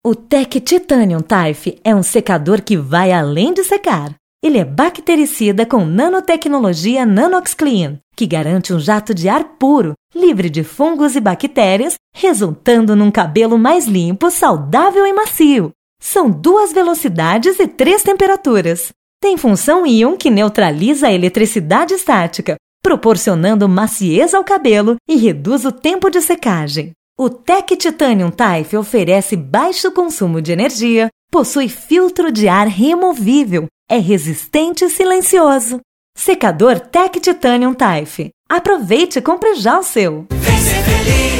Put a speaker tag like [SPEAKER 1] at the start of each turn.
[SPEAKER 1] O Tech Titanium Typhe é um secador que vai além de secar. Ele é bactericida com nanotecnologia NanoxClean, que garante um jato de ar puro, livre de fungos e bactérias, resultando num cabelo mais limpo, saudável e macio. São 2 velocidades e 3 temperaturas. Tem função íon que neutraliza a eletricidade estática, proporcionando maciez ao cabelo e reduz o tempo de secagem. O Tech Titanium Typhe oferece baixo consumo de energia, possui filtro de ar removível, é resistente e silencioso. Secador Tech Titanium Typhe. Aproveite e compre já o seu! Vem ser feliz!